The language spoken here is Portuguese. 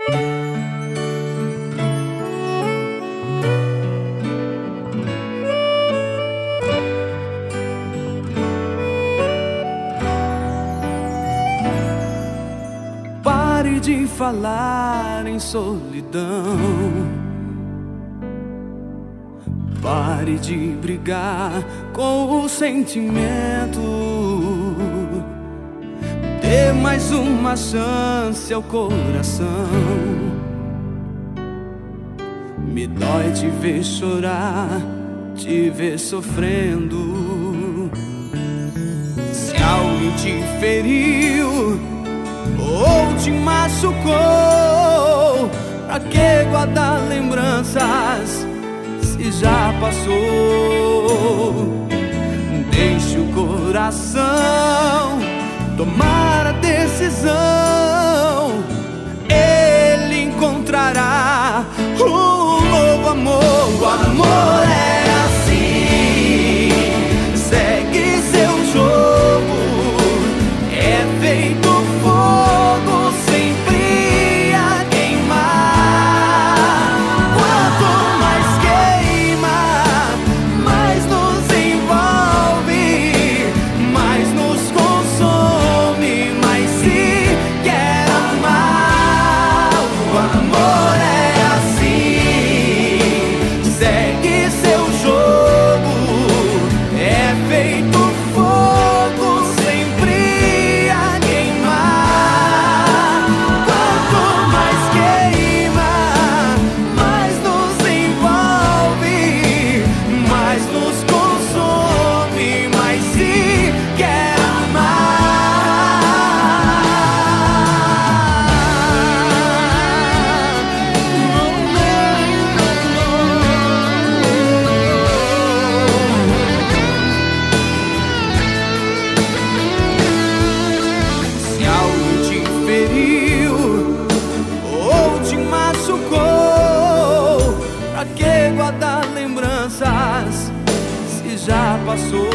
Pare de falar em solidão. Pare de brigar com o sentimento. Dê mais uma chance ao coração. Me dói te ver chorar, te ver sofrendo. Se alguém te feriu ou te machucou, pra que guardar lembranças se já passou? Deixe o coração tomar a decisão. Ele encontrará um novo amor. O amor é assim, segue seu jogo. É feito fogo, sempre a queimar. Quanto mais queima, mais nos envolve, mais nos consome, mais se quer amar. O amor é assim, segue seu jogo. É feito fogo, sempre a queimar. Quanto mais queima, mais nos envolve, mais nos consome, mais se quer Se algo te feriu ou te machucou, pra que guardar lembranças se já passou?